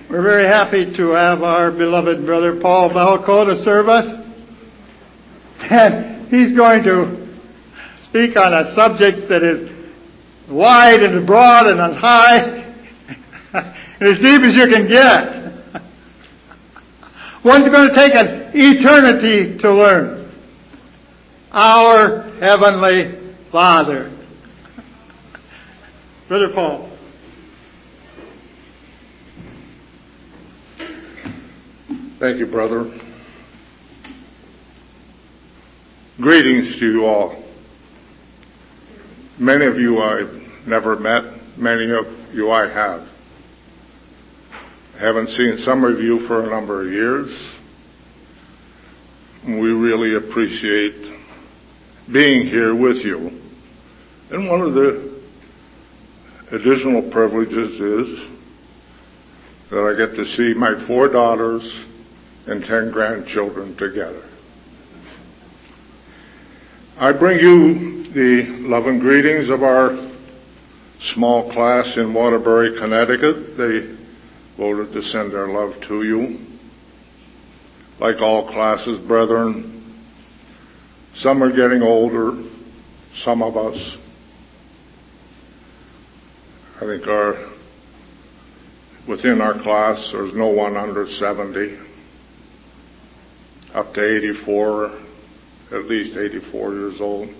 We're very happy to have our beloved brother Paul Valco to serve us. And he's going to speak on a subject that is wide and broad and as high and as deep as you can get. One's going to take an eternity to learn. Our Heavenly Father. Brother Paul. Thank you, brother. Greetings to you all. Many of you I've never met. Many of you I have. I haven't seen some of you for a number of years. We really appreciate being here with you. And one of the additional privileges is that I get to see my 4 daughters and 10 grandchildren together. I bring you the love and greetings of our small class in Waterbury, Connecticut. They voted to send their love to you. Like all classes, brethren, some are getting older, some of us. I think within our class, there's no one under 70. Up to 84, at least 84 years old.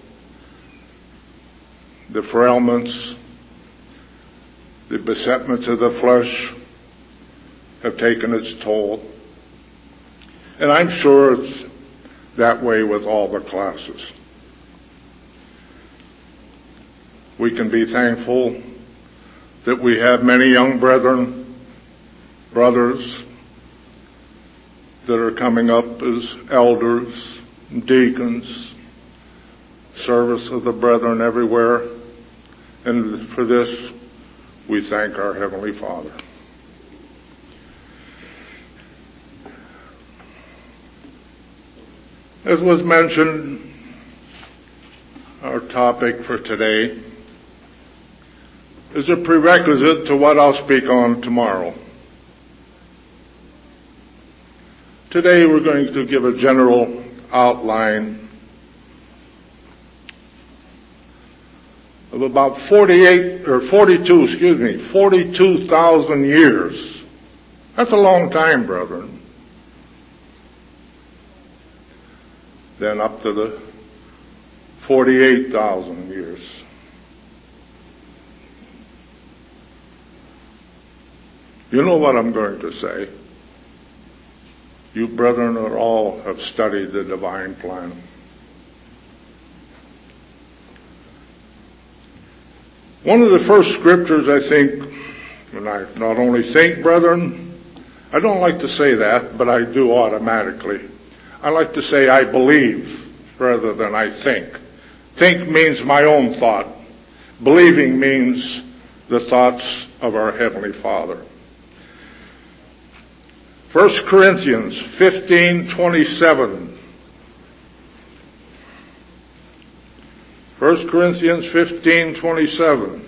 The frailments, the besetments of the flesh have taken its toll. And I'm sure it's that way with all the classes. We can be thankful that we have many young brothers, that are coming up as elders, deacons, service of the brethren everywhere. And for this, we thank our Heavenly Father. As was mentioned, our topic for today is a prerequisite to what I'll speak on tomorrow. Today we're going to give a general outline of about 42,000 years. That's a long time, brethren. Then up to the 48,000 years. You know what I'm going to say. You brethren all have studied the divine plan. One of the first scriptures I think, and I not only think, brethren, I don't like to say that, but I do automatically. I like to say I believe rather than I think. Think means my own thought. Believing means the thoughts of our Heavenly Father. 1 Corinthians 15:27. 1 Corinthians 15:27.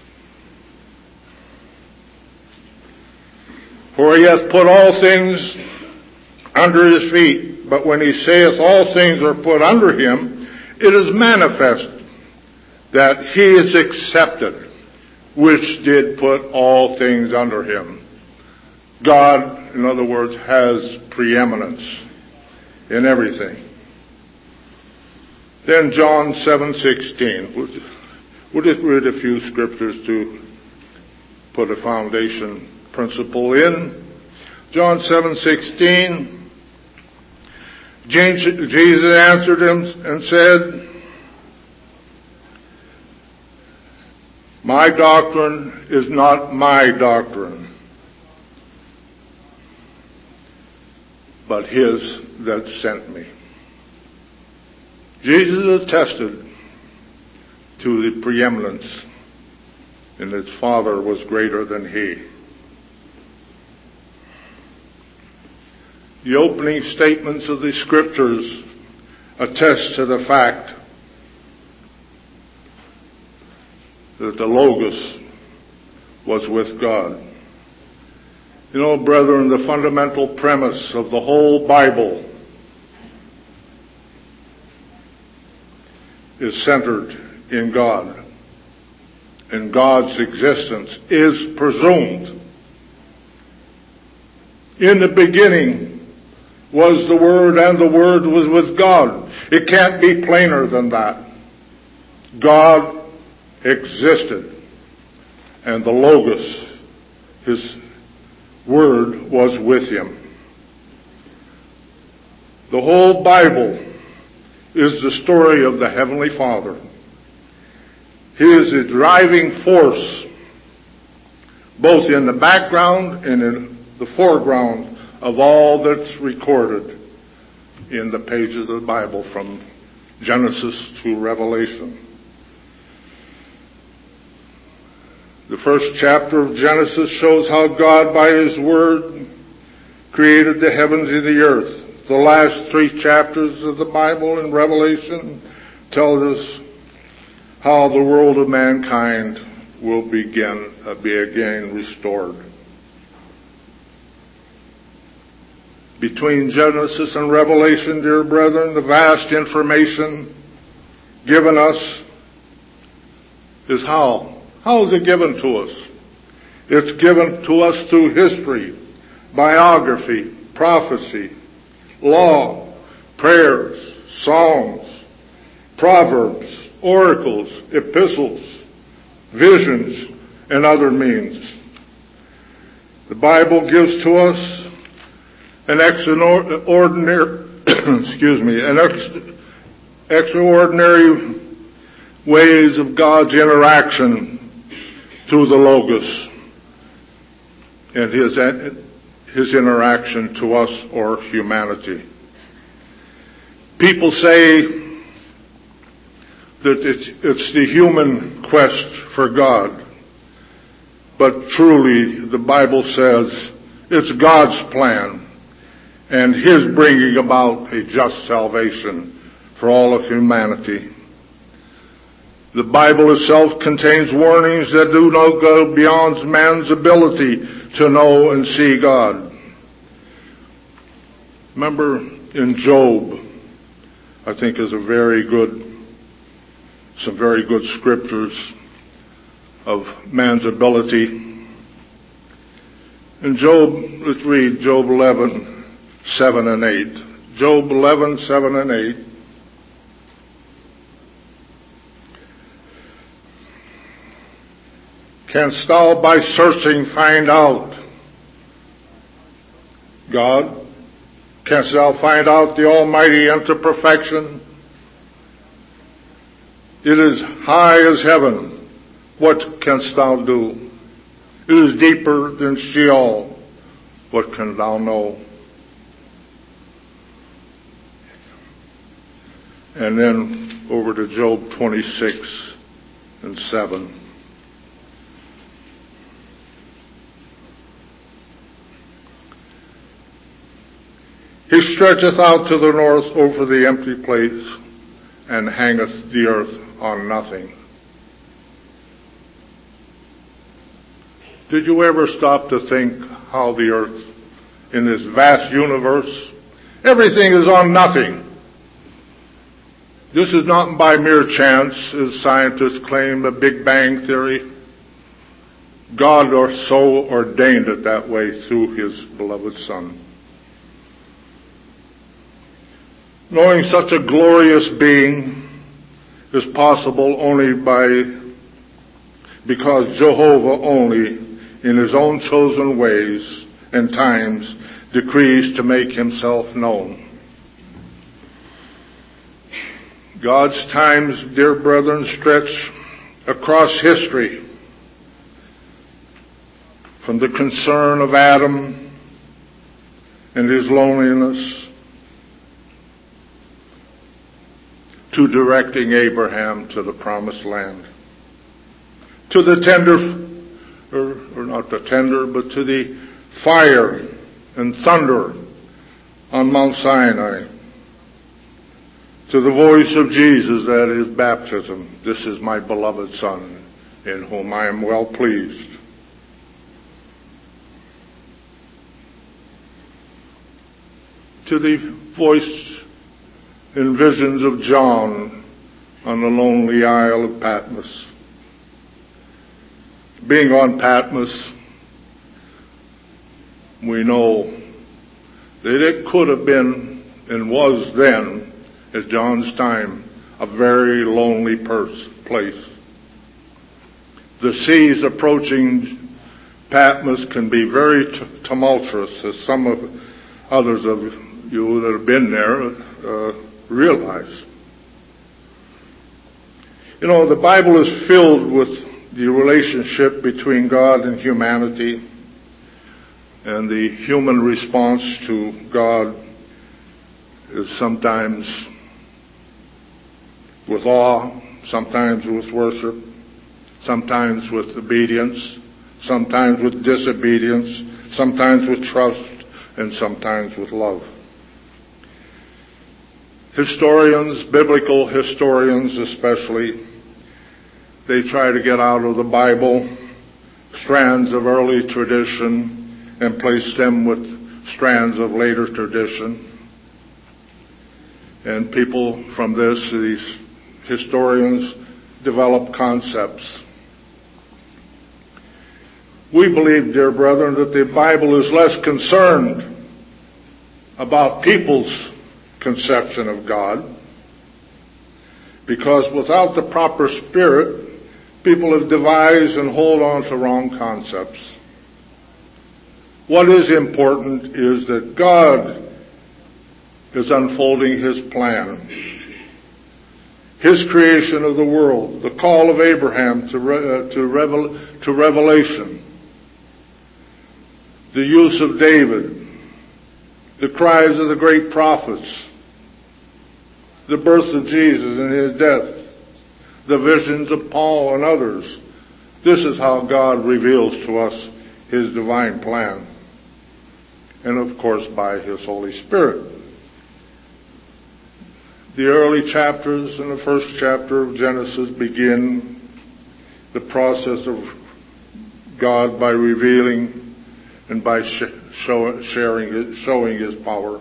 For he hath put all things under his feet, but when he saith all things are put under him, it is manifest that he is accepted, which did put all things under him. God, in other words, has preeminence in everything. Then John 7:16. We'll just read a few scriptures to put a foundation principle in. John 7:16. Jesus answered him and said, my doctrine is not my doctrine, but his that sent me. Jesus attested to the preeminence, and his Father was greater than he. The opening statements of the Scriptures attest to the fact that the Logos was with God. You know, brethren, the fundamental premise of the whole Bible is centered in God. And God's existence is presumed. In the beginning was the Word, and the Word was with God. It can't be plainer than that. God existed, and the Logos, His Word, was with Him. The whole Bible is the story of the Heavenly Father. He is the driving force, both in the background and in the foreground of all that's recorded in the pages of the Bible from Genesis to Revelation. The first chapter of Genesis shows how God, by His Word, created the heavens and the earth. The last 3 chapters of the Bible in Revelation tells us how the world of mankind will be again restored. Between Genesis and Revelation, dear brethren, the vast information given us is how. How is it given to us? It's given to us through history, biography, prophecy, law, prayers, songs, proverbs, oracles, epistles, visions, and other means. The Bible gives to us an extraordinary ways of God's interaction through the Logos and His interaction to us or humanity. People say that it's the human quest for God, but truly the Bible says it's God's plan and His bringing about a just salvation for all of humanity. The Bible itself contains warnings that do not go beyond man's ability to know and see God. Remember in Job, I think is some very good scriptures of man's ability. In Job, let's read Job 11:7 and 8. Job 11:7 and 8. Canst thou by searching find out God? Canst thou find out the Almighty unto perfection? It is high as heaven. What canst thou do? It is deeper than Sheol. What canst thou know? And then over to Job 26:7. He stretcheth out to the north over the empty place, and hangeth the earth on nothing. Did you ever stop to think how the earth, in this vast universe, everything is on nothing? This is not by mere chance, as scientists claim, the Big Bang Theory. God so ordained it that way through His beloved Son. Knowing such a glorious being is possible only because Jehovah only, in His own chosen ways and times, decrees to make Himself known. God's times, dear brethren, stretch across history, from the concern of Adam and his loneliness to directing Abraham to the promised land, to the to the fire and thunder on Mount Sinai, to the voice of Jesus at His baptism, "This is my beloved Son, in whom I am well pleased." to the voice in visions of John on the lonely Isle of Patmos. Being on Patmos, we know that it could have been and was then, at John's time, a very lonely place. The seas approaching Patmos can be very tumultuous, as some of others of you that have been there realize. You know, the Bible is filled with the relationship between God and humanity, and the human response to God is sometimes with awe, sometimes with worship, sometimes with obedience, sometimes with disobedience, sometimes with trust, and sometimes with love. Historians, biblical historians especially, they try to get out of the Bible strands of early tradition and place them with strands of later tradition. And people from these historians, develop concepts. We believe, dear brethren, that the Bible is less concerned about people's conception of God, because without the proper spirit, people have devised and hold on to wrong concepts. What is important is that God is unfolding His plan. His creation of the world, the call of Abraham to revelation, the use of David, the cries of the great prophets, the birth of Jesus and His death, the visions of Paul and others. This is how God reveals to us His divine plan. And of course by His Holy Spirit. The early chapters in the first chapter of Genesis begin the process of God by revealing and by showing His power.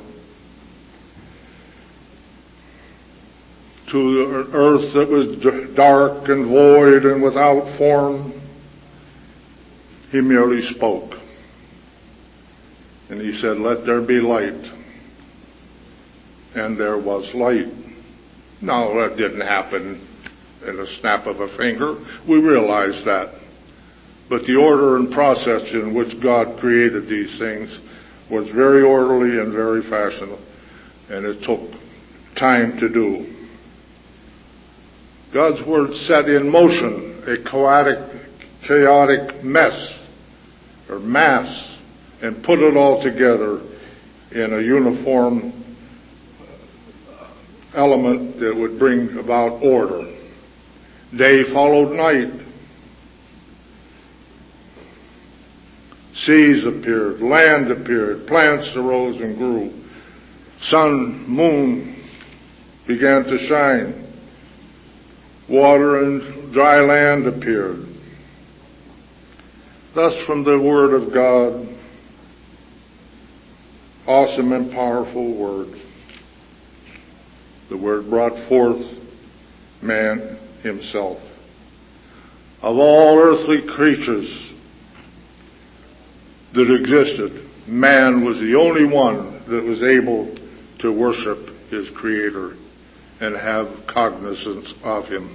To an earth that was dark and void and without form, He merely spoke. And He said, "Let there be light." And there was light. Now, that didn't happen in a snap of a finger. We realize that. But the order and process in which God created these things was very orderly and very fashionable. And it took time to do. God's Word set in motion a chaotic mess or mass and put it all together in a uniform element that would bring about order. Day followed night. Seas appeared, land appeared, plants arose and grew. Sun, moon began to shine. Water and dry land appeared. Thus, from the Word of God, awesome and powerful Word, the Word brought forth man himself. Of all earthly creatures that existed, man was the only one that was able to worship his Creator and have cognizance of Him.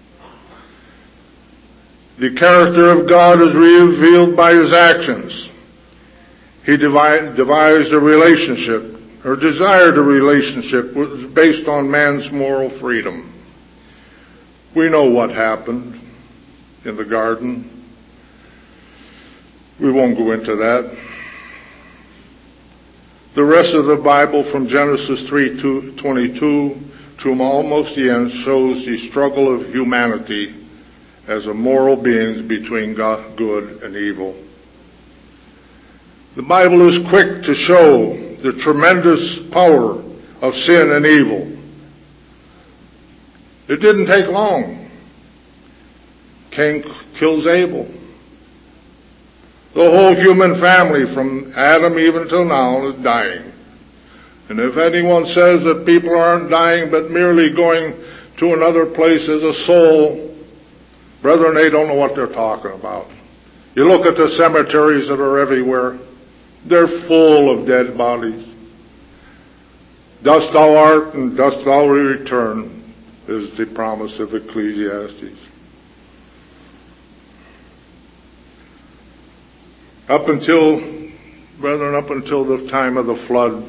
The character of God is revealed by His actions. He devised a relationship, or desired a relationship, based on man's moral freedom. We know what happened in the garden. We won't go into that. The rest of the Bible from Genesis 3:22 to almost the end shows the struggle of humanity as a moral beings between good and evil. The Bible is quick to show the tremendous power of sin and evil. It didn't take long. Cain kills Abel. The whole human family from Adam even till now is dying. And if anyone says that people aren't dying but merely going to another place as a soul, brethren, they don't know what they're talking about. You look at the cemeteries that are everywhere. They're full of dead bodies. Dust thou art, and dust thou return, is the promise of Ecclesiastes. Up until the time of the flood,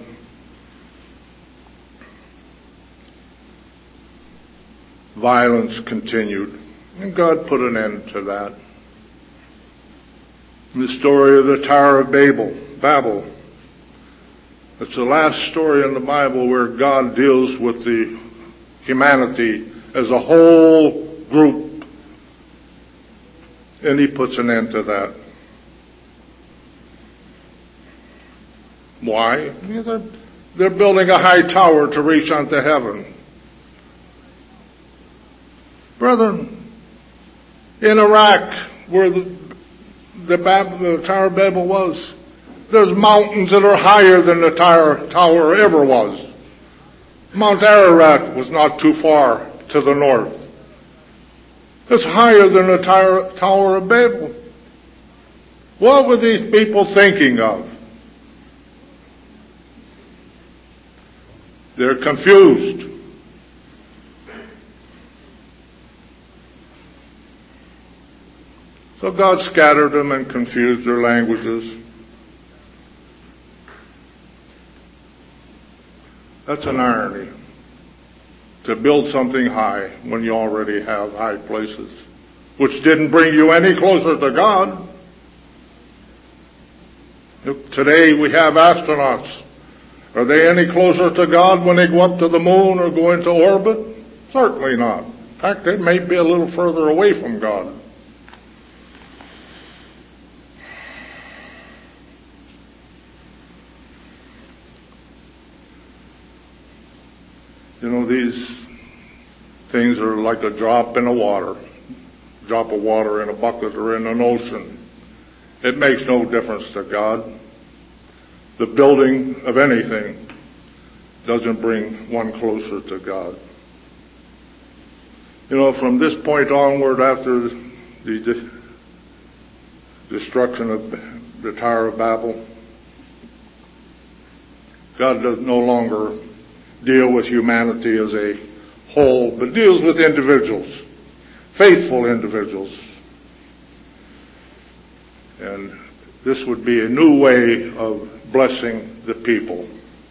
violence continued, and God put an end to that. The story of the Tower of Babel. It's the last story in the Bible where God deals with the humanity as a whole group, and He puts an end to that. Why? They're building a high tower to reach unto heaven. Brethren, in Iraq, where the Tower of Babel was, there's mountains that are higher than the tower ever was. Mount Ararat was not too far to the north. It's higher than the Tower of Babel. What were these people thinking of? They're confused. So God scattered them and confused their languages. That's an irony. To build something high when you already have high places, which didn't bring you any closer to God. Today we have astronauts. Are they any closer to God when they go up to the moon or go into orbit? Certainly not. In fact, they may be a little further away from God. You know, these things are like a drop in the water. Drop of water in a bucket or in an ocean. It makes no difference to God. The building of anything doesn't bring one closer to God. You know, from this point onward, after the destruction of the Tower of Babel, God does no longer deal with humanity as a whole, but deals with individuals, faithful individuals. And this would be a new way of blessing the people.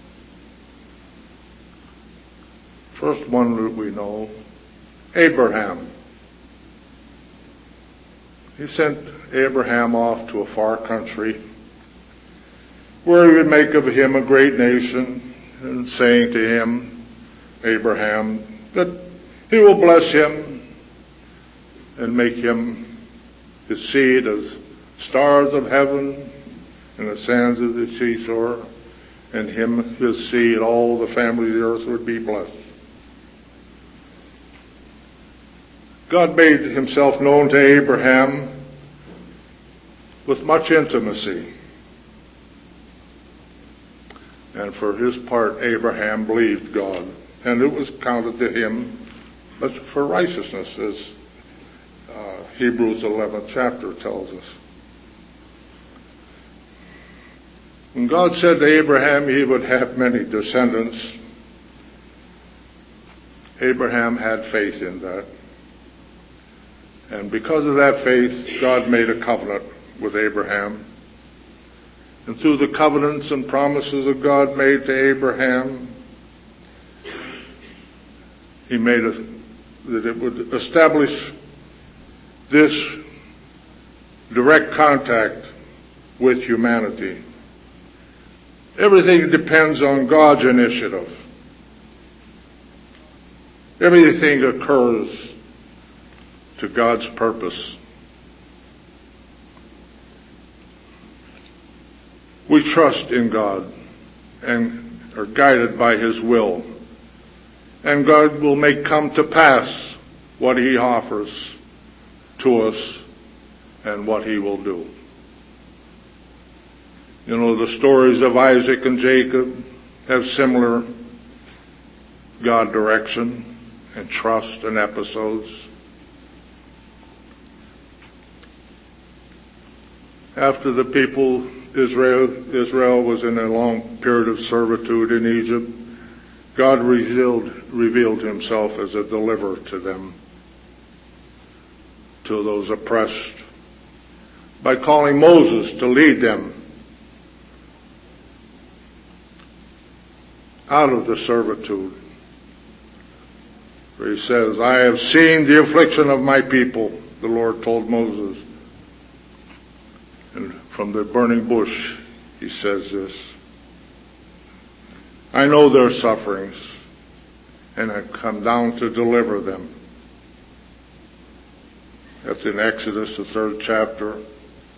First one that we know, Abraham. He sent Abraham off to a far country where he would make of him a great nation, and saying to him, Abraham, that he will bless him and make him his seed as stars of heaven and the sands of the seashore, and him, his seed, all the family of the earth would be blessed. God made himself known to Abraham with much intimacy. And for his part, Abraham believed God, and it was counted to him as for righteousness, as Hebrews 11th chapter tells us. When God said to Abraham he would have many descendants, Abraham had faith in that. And because of that faith, God made a covenant with Abraham. And through the covenants and promises of God made to Abraham, He made that it would establish this direct contact with humanity. Everything depends on God's initiative. Everything occurs to God's purpose. We trust in God and are guided by His will. And God will make come to pass what He offers to us and what He will do. You know, the stories of Isaac and Jacob, have similar God direction and trust and episodes. After the people, Israel was in a long period of servitude in Egypt, God revealed himself as a deliverer to them, to those oppressed, by calling Moses to lead them out of the servitude. Where he says, I have seen the affliction of my people, the Lord told Moses. And from the burning bush, he says this, I know their sufferings, and I've come down to deliver them. That's in Exodus, the 3rd chapter.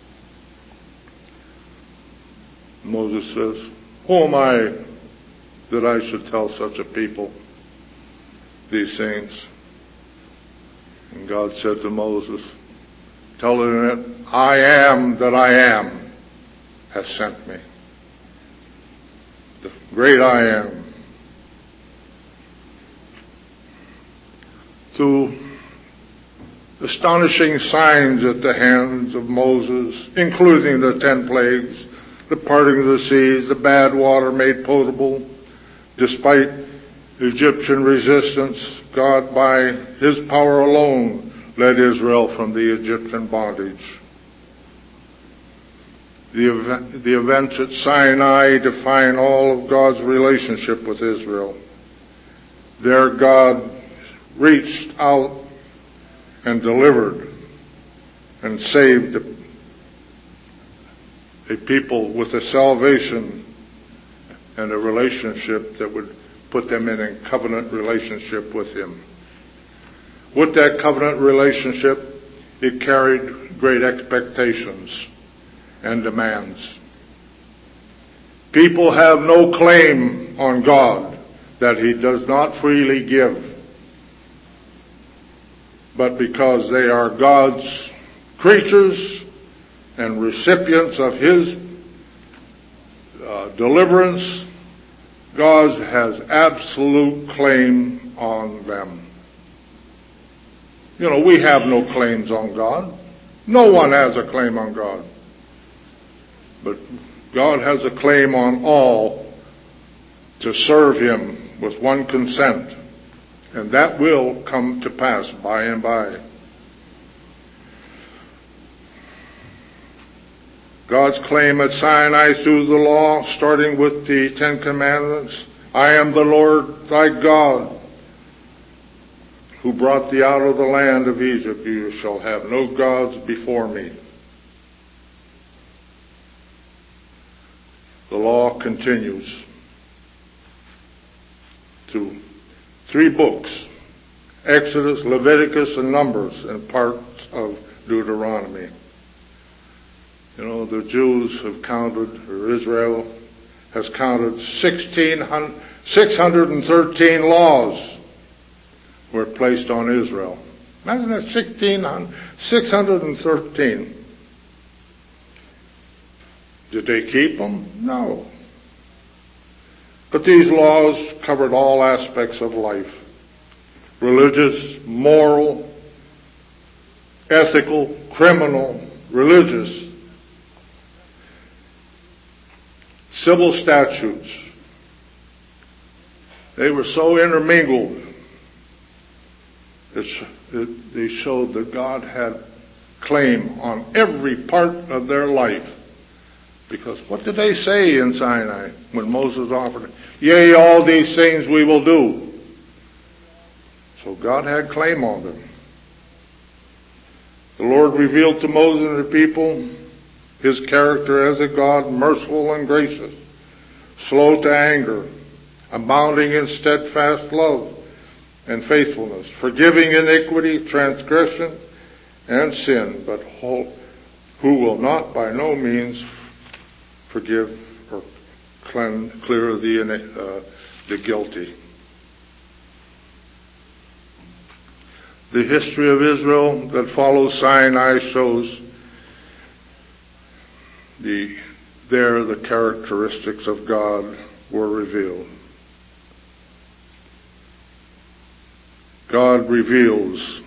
Moses says, who am I that I should tell such a people these things? And God said to Moses, tell them that I am that I am has sent me. The great I am. Through astonishing signs at the hands of Moses, including the 10 plagues, the parting of the seas, the bad water made potable, despite Egyptian resistance, God by his power alone led Israel from the Egyptian bondage. The events at Sinai define all of God's relationship with Israel. There God reached out and delivered and saved a people with a salvation and a relationship that would put them in a covenant relationship with him. With that covenant relationship, it carried great expectations and demands. People have no claim on God that he does not freely give. But because they are God's creatures and recipients of his deliverance, God has absolute claim on them. You know, we have no claims on God. No one has a claim on God. But God has a claim on all to serve him with one consent. And that will come to pass by and by. God's claim at Sinai through the law, starting with the 10 Commandments, I am the Lord thy God, who brought thee out of the land of Egypt. You shall have no gods before me. The law continues through 3 books, Exodus, Leviticus, and Numbers, and parts of Deuteronomy. You know, the Jews have counted, or Israel has counted 613 laws were placed on Israel. Imagine that, 613. Did they keep them? No. But these laws covered all aspects of life. Religious, moral, ethical, criminal, religious, civil statutes. They were so intermingled that they showed that God had claim on every part of their life. Because what did they say in Sinai when Moses offered it? Yea, all these things we will do. So God had claim on them. The Lord revealed to Moses and the people his character as a God, merciful and gracious, slow to anger, abounding in steadfast love and faithfulness, forgiving iniquity, transgression, and sin, but who will not by no means forgive or clear the guilty. The history of Israel that follows Sinai shows the characteristics of God were revealed. God reveals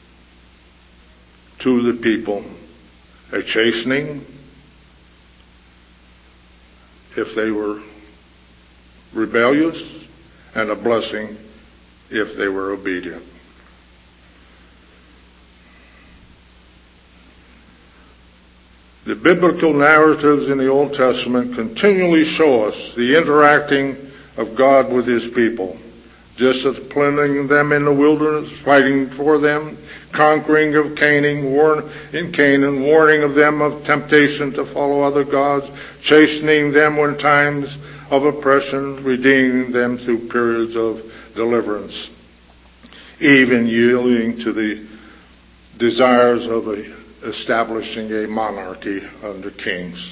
to the people a chastening if they were rebellious, and a blessing if they were obedient. The biblical narratives in the Old Testament continually show us the interacting of God with His people, disciplining them in the wilderness, fighting for them, conquering of Canaan, warning of them of temptation to follow other gods, chastening them when times of oppression, redeeming them through periods of deliverance, even yielding to the desires of establishing a monarchy under kings.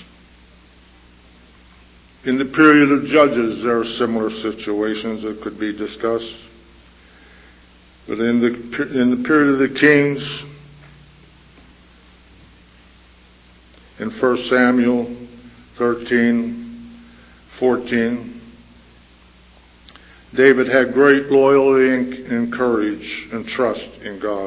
In the period of Judges, there are similar situations that could be discussed. But in the period of the Kings, in 1 Samuel 13:14, David had great loyalty and courage and trust in God.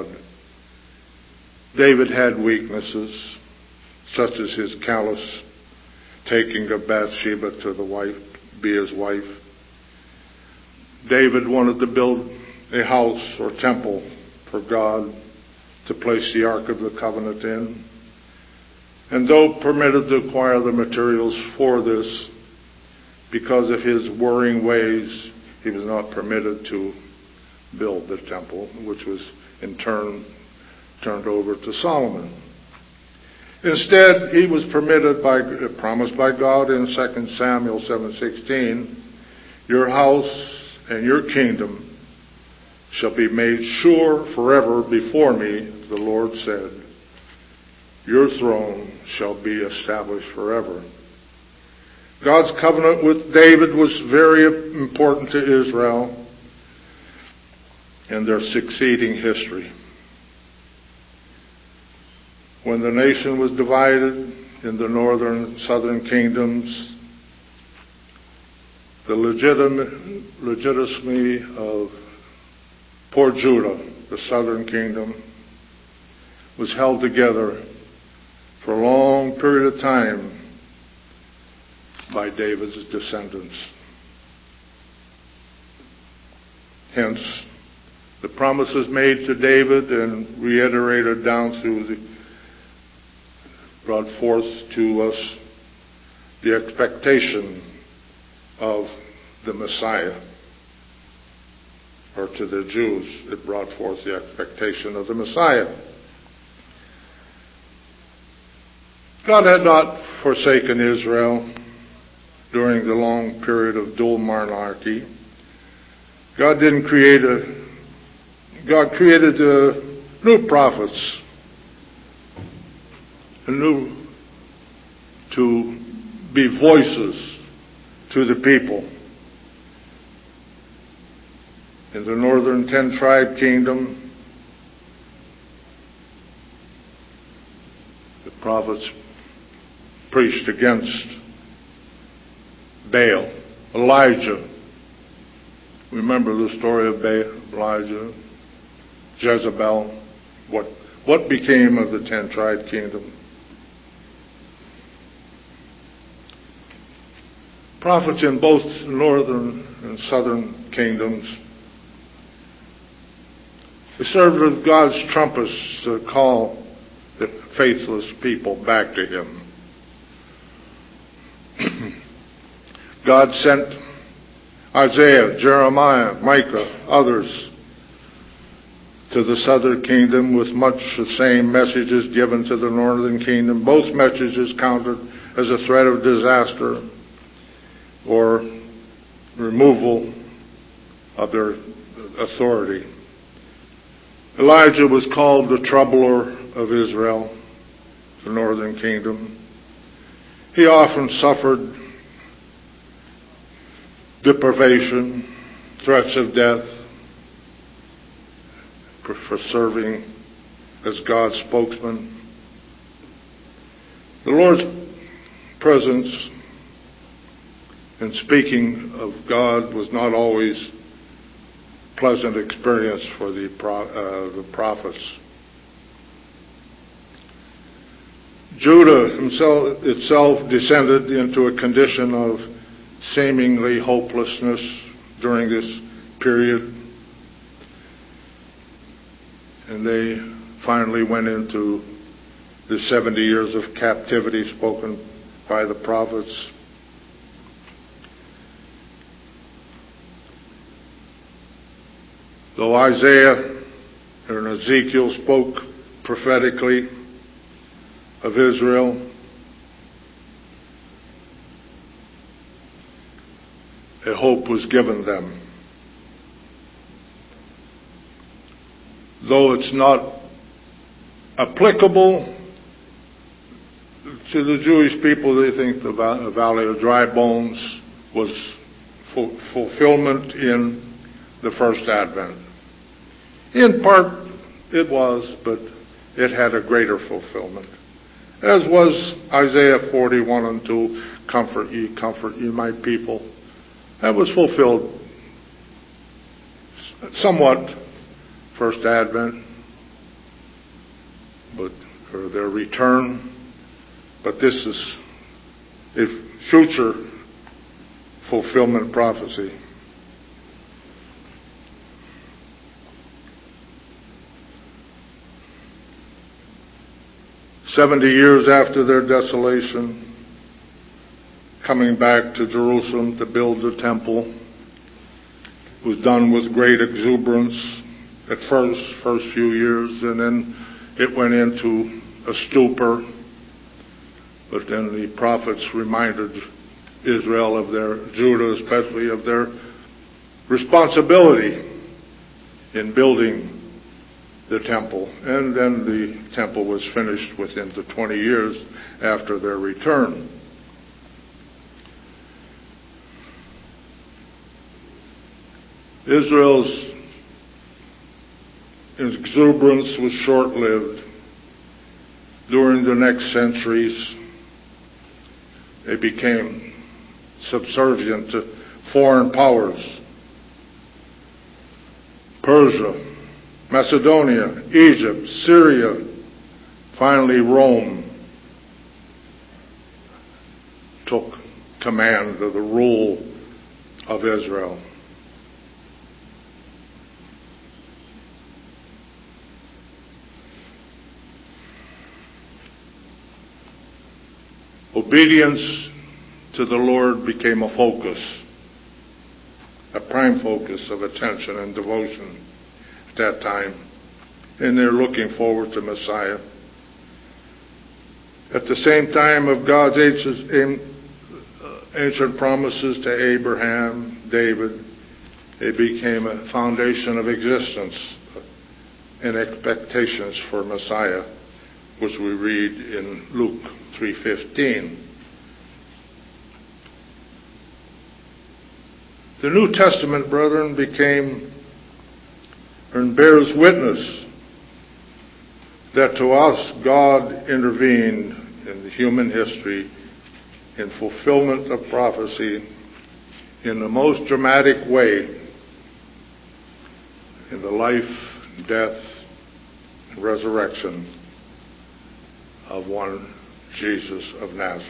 David had weaknesses, such as his callous taking of Bathsheba to be his wife. David wanted to build a house or temple for God to place the Ark of the Covenant in. And though permitted to acquire the materials for this, because of his worrying ways, he was not permitted to build the temple, which was in turn turned over to Solomon. Instead, he was promised by God in 2 Samuel 7:16, "Your house and your kingdom shall be made sure forever before me," the Lord said. "Your throne shall be established forever." God's covenant with David was very important to Israel and their succeeding history. When the nation was divided in the northern and southern kingdoms, the legitimacy of poor Judah, the southern kingdom, was held together for a long period of time by David's descendants. Hence, the promises made to David and reiterated down through brought forth to us the expectation of the Messiah. Or to the Jews, it brought forth the expectation of the Messiah. God had not forsaken Israel during the long period of dual monarchy. God created new prophets, to be voices to the people. In the northern 10-tribe kingdom, the prophets preached against Baal. Elijah. Remember the story of Elijah, Jezebel, what became of the 10-tribe kingdom. Prophets in both northern and southern kingdoms, they served as God's trumpets to call the faithless people back to Him. God sent Isaiah, Jeremiah, Micah, others to the southern kingdom with much the same messages given to the northern kingdom. Both messages countered as a threat of disaster or removal of their authority. Elijah was called the troubler of Israel, the northern kingdom. He often suffered deprivation, threats of death for serving as God's spokesman. The Lord's presence and speaking of God was not always pleasant experience for the prophets. Judah itself descended into a condition of seemingly hopelessness during this period, and they finally went into the 70 years of captivity spoken by the prophets. Though Isaiah and Ezekiel spoke prophetically of Israel, a hope was given them. Though it's not applicable to the Jewish people, they think the Valley of Dry Bones was fulfillment in the first Advent. In part, it was, but it had a greater fulfillment, as was Isaiah 41:2, comfort ye my people. That was fulfilled somewhat first Advent, or their return. But this is a future fulfillment prophecy. "70 years after their desolation, coming back to Jerusalem to build the temple was done with great exuberance at first few years, and then it went into a stupor. But then the prophets reminded Israel Judah especially, of their responsibility in building the temple. And then the temple was finished within the 20 years after their return. Israel's exuberance was short-lived. During the next centuries, they became subservient to foreign powers. Persia, Macedonia, Egypt, Syria, finally Rome took command of the rule of Israel. Obedience to the Lord became a focus, a prime focus of attention and devotion at that time. And they're looking forward to Messiah. At the same time of God's ancient promises to Abraham, David, they became a foundation of existence and expectations for Messiah, which we read in Luke 3:15. The New Testament, brethren, became and bears witness that to us God intervened in the human history in fulfillment of prophecy in the most dramatic way in the life, death, and resurrection of one Jesus of Nazareth.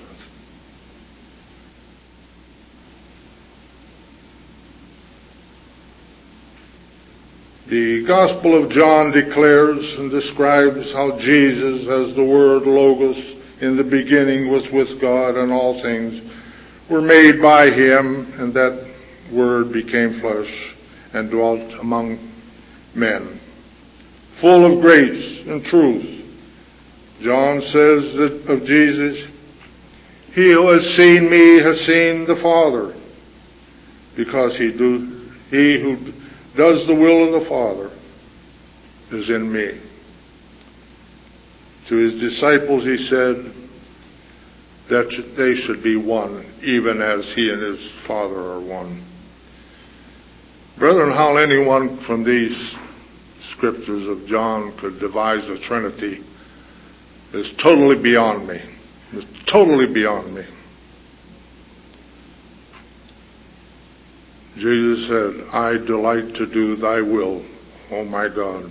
The Gospel of John declares and describes how Jesus, as the Word Logos in the beginning, was with God, and all things were made by Him, and that Word became flesh and dwelt among men, full of grace and truth. John says that of Jesus, "He who has seen me has seen the Father, because he who does the will of the Father is in me." To His disciples He said that they should be one, even as He and His Father are one. Brethren, how anyone from these scriptures of John could devise a Trinity is totally beyond me. It's totally beyond me. Jesus said, I delight to do thy will, O my God.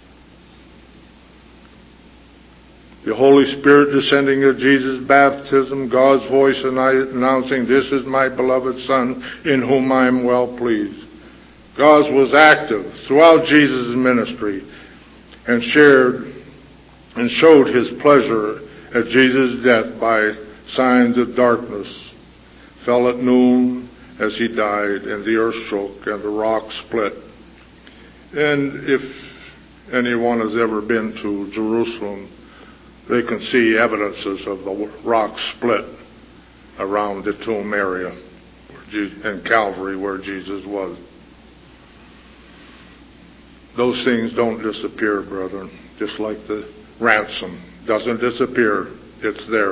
The Holy Spirit descending at Jesus' baptism, God's voice announcing, this is my beloved Son, in whom I am well pleased. God was active throughout Jesus' ministry and showed his pleasure at Jesus' death by signs of darkness. Fell at noon as he died, and the earth shook, and the rocks split. And if anyone has ever been to Jerusalem, they can see evidences of the rock split around the tomb area and Calvary where Jesus was. Those things don't disappear, brethren, just like the ransom doesn't disappear. It's there.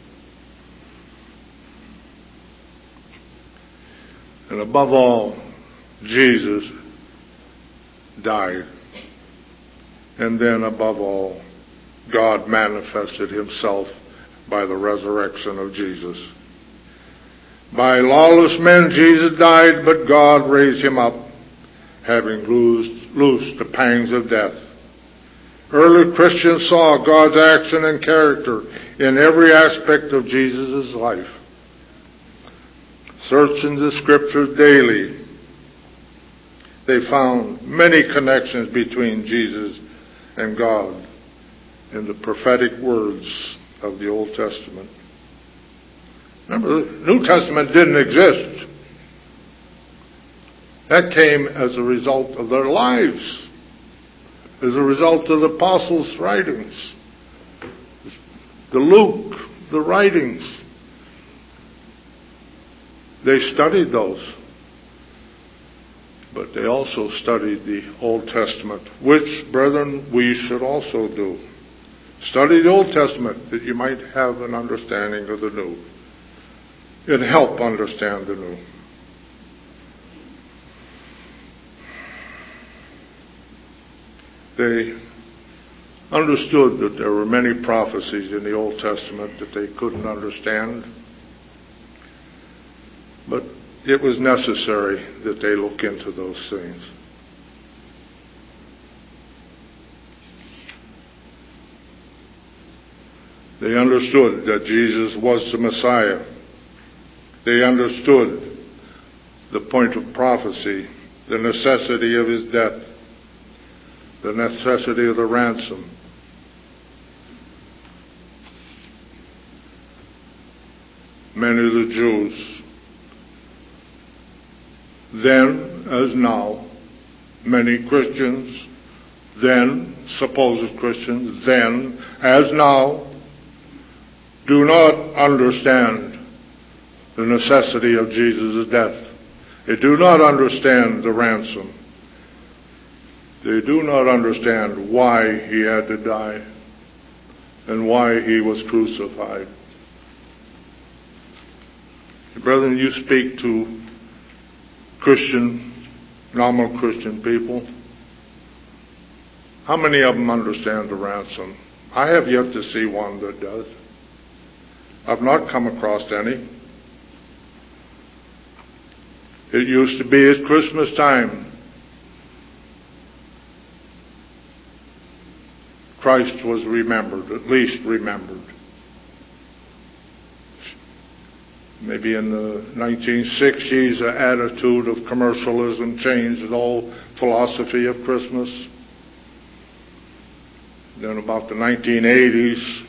And above all, Jesus died. And then above all, God manifested himself by the resurrection of Jesus. By lawless men Jesus died, but God raised him up, having loosed the pangs of death. Early Christians saw God's action and character in every aspect of Jesus' life. Searching the Scriptures daily, they found many connections between Jesus and God in the prophetic words of the Old Testament. Remember, the New Testament didn't exist. That came as a result of their lives, as a result of the apostles' writings, the Luke, the writings. They studied those. But they also studied the Old Testament, which, brethren, we should also do. Study the Old Testament that you might have an understanding of the New and help understand the New. They understood that there were many prophecies in the Old Testament that they couldn't understand. But it was necessary that they look into those things. They understood that Jesus was the Messiah. They understood the point of prophecy, the necessity of his death, the necessity of the ransom. Many of the Jews, then as now, many Christians, then supposed Christians, then as now, do not understand the necessity of Jesus' death. They do not understand the ransom. They do not understand why he had to die and why he was crucified. Brethren, you speak to Christian, normal Christian people. How many of them understand the ransom? I have yet to see one that does. I've not come across any. It used to be at Christmas time. Christ was remembered, at least remembered. Maybe in the 1960s, the attitude of commercialism changed the whole philosophy of Christmas. Then about the 1980s,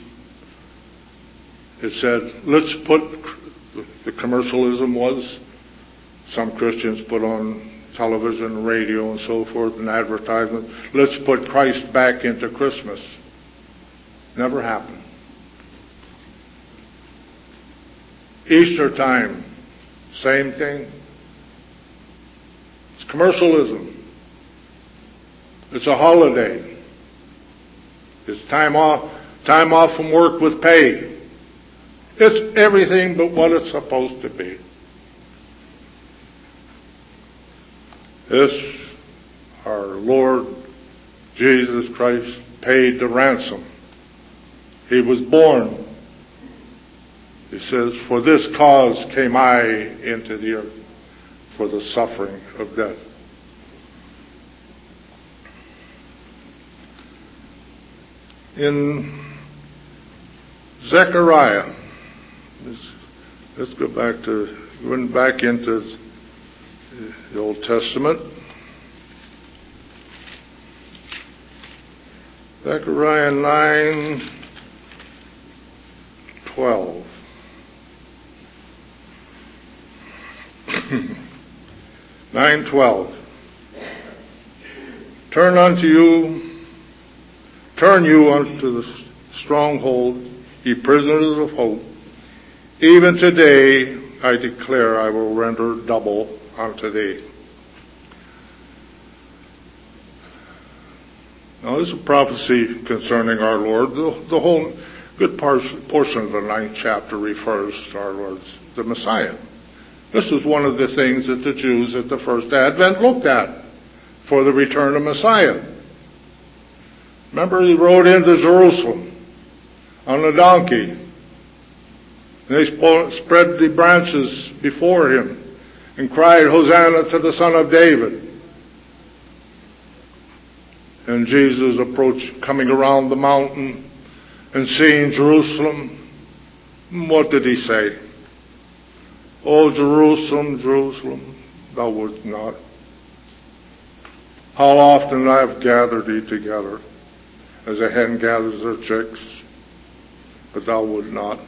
it said, let's put, the commercialism was, some Christians put on television, radio, and so forth, and advertisement, let's put Christ back into Christmas. Never happened. Easter time, same thing. It's commercialism. It's a holiday. It's time off from work with pay. It's everything but what it's supposed to be. This, our Lord Jesus Christ, paid the ransom. He was born. He says, for this cause came I into the earth. for the suffering of death. In Zechariah, let's go back into the Old Testament. Zechariah 9:12. 9:12. Turn you unto the stronghold, ye prisoners of hope. Even today I declare I will render double unto thee. Now this is a prophecy concerning our Lord. The whole good portion of the 9th chapter refers to our Lord, the Messiah. This is one of the things that the Jews at the first Advent looked at for the return of Messiah. Remember, he rode into Jerusalem on a donkey. And they spread the branches before him and cried, Hosanna to the Son of David. And Jesus approached, coming around the mountain and seeing Jerusalem. What did he say? O Jerusalem, Jerusalem, thou wouldst not. How often I have gathered thee together, as a hen gathers her chicks, but thou wouldst not.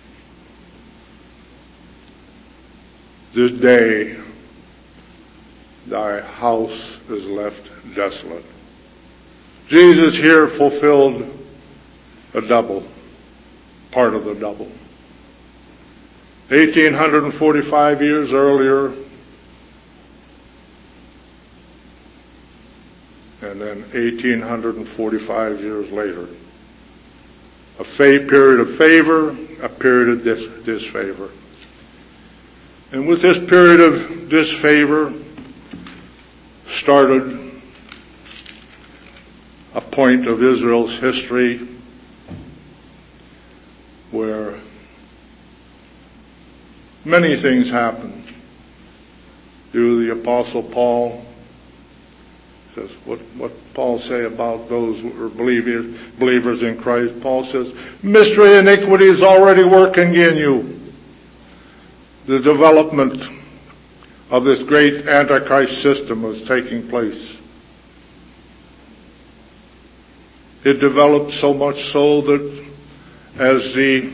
This day thy house is left desolate. Jesus here fulfilled a double, part of the double. 1845 years earlier, and then 1845 years later. A period of favor, a period of disfavor. And with this period of disfavor started a point of Israel's history where many things happened. The Apostle Paul says, what Paul say about those who are believers in Christ? Paul says, mystery and iniquity is already working in you. The development of this great Antichrist system was taking place. It developed so much so that as the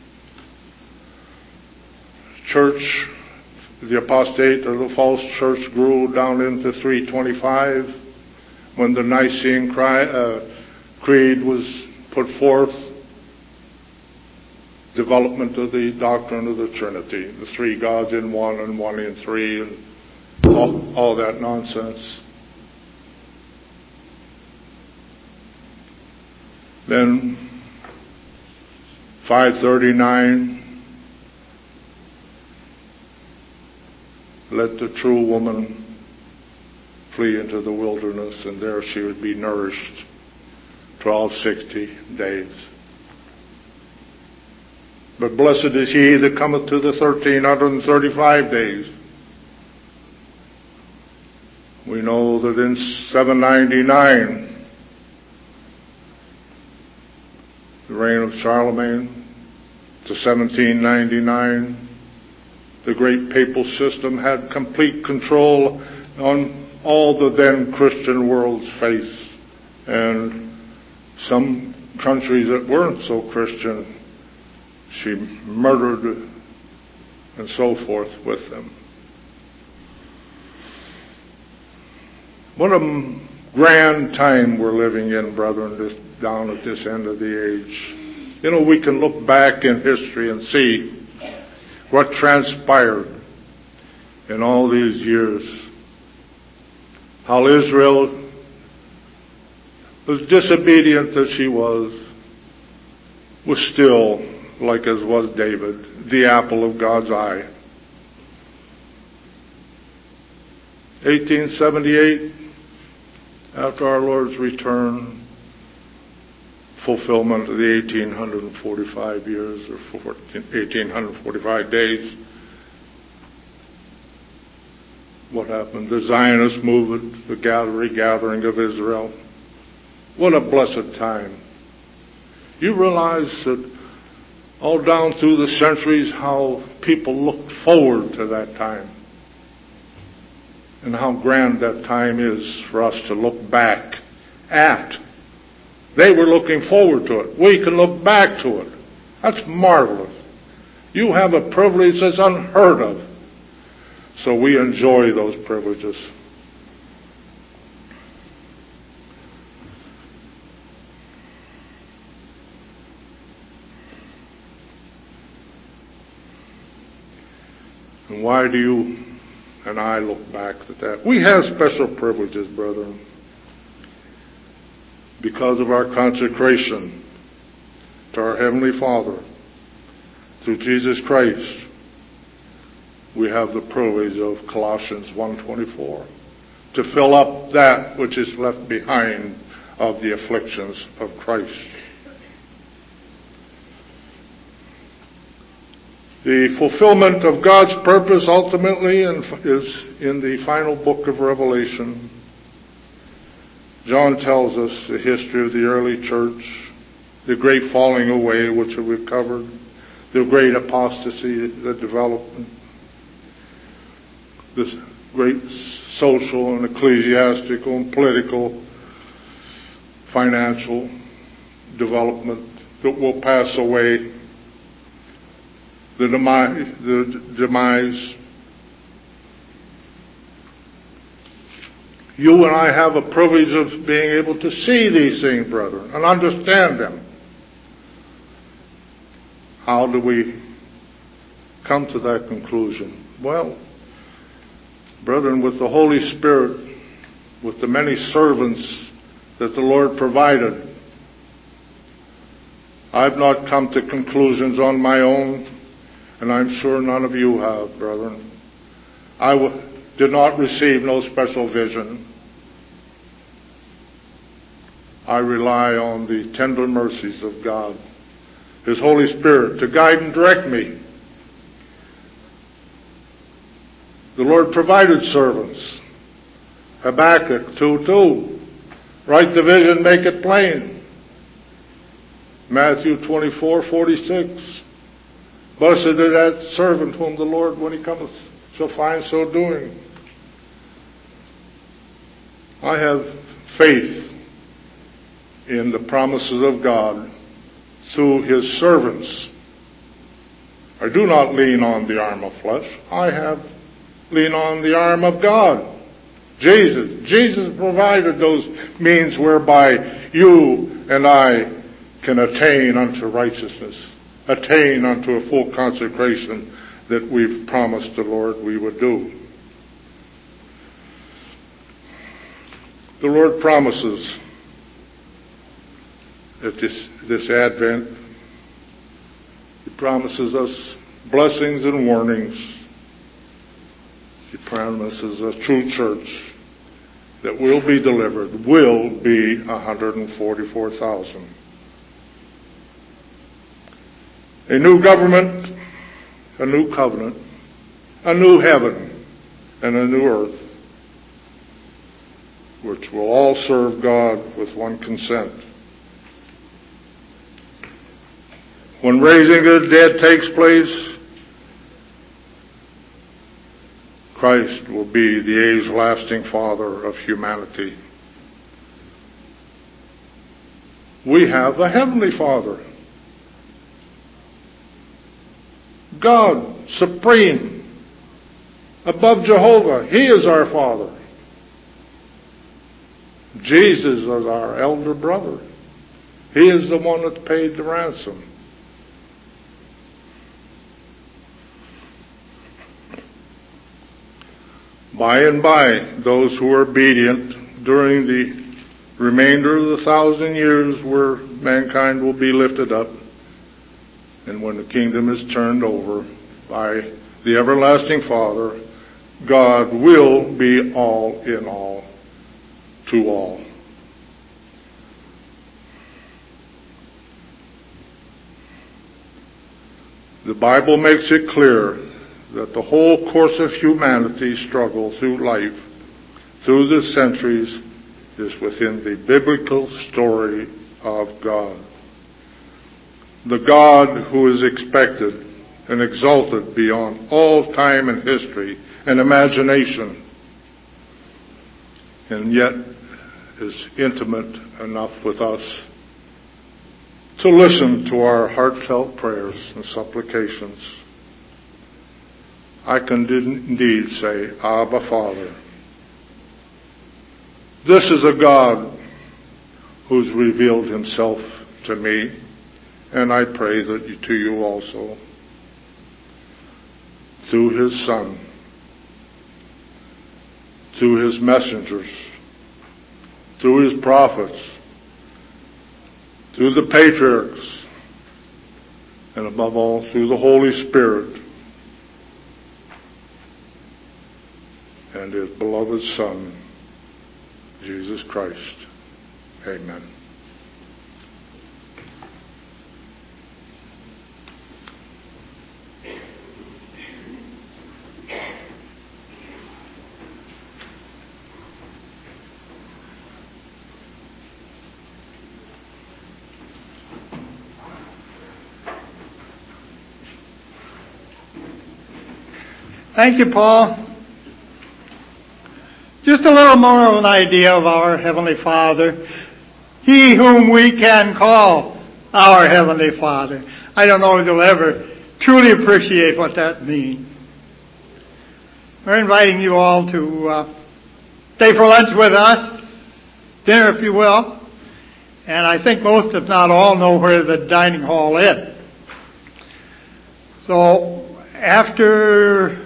church, the apostate or the false church grew down into 325, when the Nicene Creed was put forth, development of the doctrine of the Trinity, the three gods in one and one in three, and all that nonsense. Then 539, let the true woman flee into the wilderness, and there she would be nourished 1260 days. But blessed is he that cometh to the 1335 days. We know that in 799, the reign of Charlemagne, to 1799, the great papal system had complete control on all the then Christian world's face. And some countries that weren't so Christian, she murdered and so forth with them. What a grand time we're living in, brethren, down at this end of the age. You know, we can look back in history and see what transpired in all these years. How Israel, as disobedient as she was still, like as was David, the apple of God's eye. 1878, after our Lord's return, fulfillment of the 1845 years or 1845 days. What happened? The Zionist movement, the gathering of Israel. What a blessed time. You realize that all down through the centuries how people looked forward to that time. And how grand that time is for us to look back at. They were looking forward to it. We can look back to it. That's marvelous. You have a privilege that's unheard of. So we enjoy those privileges. And why do you and I look back at that? We have special privileges, brethren, because of our consecration to our Heavenly Father through Jesus Christ. We have the privilege of Colossians 1:24 to fill up that which is left behind of the afflictions of Christ. The fulfillment of God's purpose ultimately is in the final book of Revelation. John tells us the history of the early church, the great falling away, which we've covered, the great apostasy that developed, this great social and ecclesiastical and political, financial development that will pass away. The demise. You and I have a privilege of being able to see these things, brethren, and understand them. How do we come to that conclusion? Well, brethren, with the Holy Spirit, with the many servants that the Lord provided, I've not come to conclusions on my own. And I'm sure none of you have, brethren. I did not receive no special vision. I rely on the tender mercies of God, His Holy Spirit, to guide and direct me. The Lord provided servants. Habakkuk 2:2. Write the vision, make it plain. Matthew 24:46. Blessed is that servant whom the Lord, when He cometh, shall find so doing. I have faith in the promises of God through His servants. I do not lean on the arm of flesh. I lean on the arm of God. Jesus provided those means whereby you and I can attain unto righteousness. Attain unto a full consecration that we've promised the Lord we would do. The Lord promises at this Advent, He promises us blessings and warnings. He promises a true church that will be delivered, will be 144,000. A new government, a new covenant, a new heaven, and a new earth, which will all serve God with one consent. When raising of the dead takes place, Christ will be the age-lasting Father of humanity. We have a Heavenly Father. God, supreme, above Jehovah. He is our Father. Jesus is our elder brother. He is the one that paid the ransom. By and by, those who are obedient during the remainder of the 1,000 years where mankind will be lifted up, and when the kingdom is turned over by the everlasting Father, God will be all in all to all. The Bible makes it clear that the whole course of humanity's struggle through life, through the centuries, is within the biblical story of God. The God who is expected and exalted beyond all time and history and imagination, and yet is intimate enough with us to listen to our heartfelt prayers and supplications. I can indeed say, Abba, Father. This is a God who's revealed himself to me, and I pray that to you also, through his Son, through his messengers, through his prophets, through the patriarchs, and above all, through the Holy Spirit and his beloved Son, Jesus Christ. Amen. Thank you, Paul. Just a little more of an idea of our Heavenly Father. He whom we can call our Heavenly Father. I don't know if you'll ever truly appreciate what that means. We're inviting you all to stay for lunch with us, dinner if you will. And I think most, if not all, know where the dining hall is. So after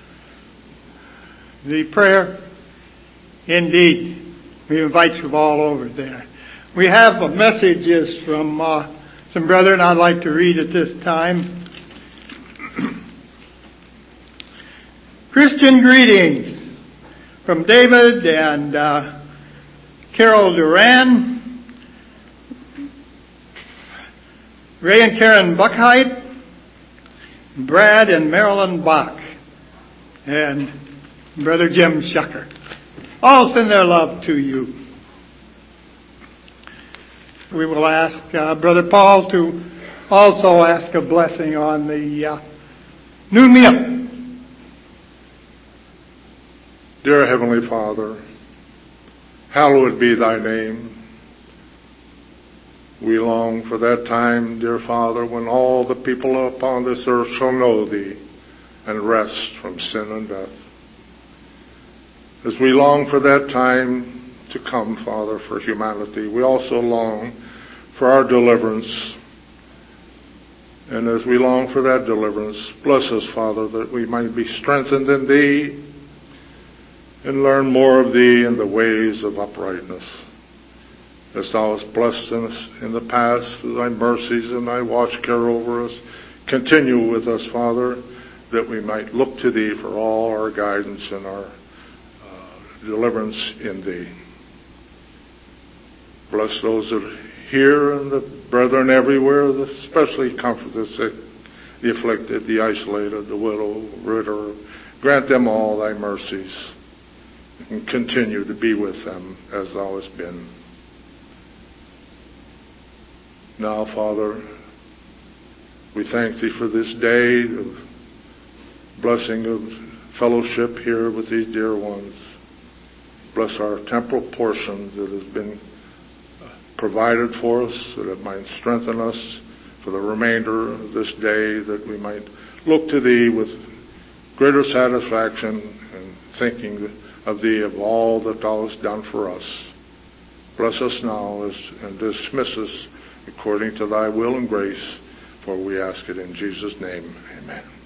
the prayer, indeed, we invite you all over there. We have messages from some brethren I'd like to read at this time. Christian greetings from David and Carol Duran, Ray and Karen Buckheit, Brad and Marilyn Bach, and Brother Jim Shucker. All send their love to you. We will ask Brother Paul to also ask a blessing on the noon meal. Dear Heavenly Father, hallowed be thy name. We long for that time, dear Father, when all the people upon this earth shall know thee and rest from sin and death. As we long for that time to come, Father, for humanity, we also long for our deliverance. And as we long for that deliverance, bless us, Father, that we might be strengthened in thee and learn more of thee in the ways of uprightness. As thou hast blessed us in the past through thy mercies and thy watch care over us, continue with us, Father, that we might look to thee for all our guidance and our deliverance in thee. Bless those that here and the brethren everywhere, especially comfort the sick, the afflicted, the isolated, the widow, widower. Grant them all thy mercies and continue to be with them as thou hast been. Now, Father, we thank thee for this day of blessing of fellowship here with these dear ones. Bless our temporal portion that has been provided for us, that it might strengthen us for the remainder of this day, that we might look to thee with greater satisfaction and thinking of thee of all that thou hast done for us. Bless us now and dismiss us according to thy will and grace, for we ask it in Jesus' name. Amen.